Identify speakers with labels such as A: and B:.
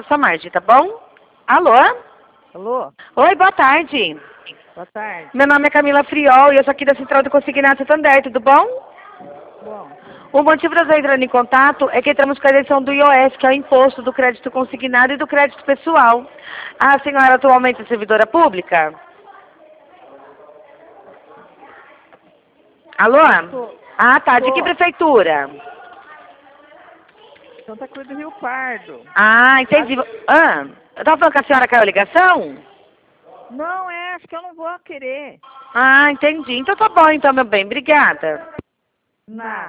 A: sua margem, tá bom? Alô?
B: Alô?
A: Oi, boa tarde.
B: Boa tarde.
A: Meu nome é Camila Friol e eu sou aqui da Central do Consignado Santander, tudo bom?
B: Bom.
A: O motivo de eu estar entrando em contato é que estamos com a eleição do IOS, que é o Imposto do Crédito Consignado e do Crédito Pessoal. A senhora atualmente é servidora pública? Alô? Ah, tá. De que prefeitura?
B: Santa Cruz do Rio Pardo.
A: Ah, entendi. Ah, eu tava falando que a senhora caiu a ligação?
B: Não, acho que eu não vou querer.
A: Ah, entendi. Então tá bom, então, meu bem. Obrigada.
B: Nada.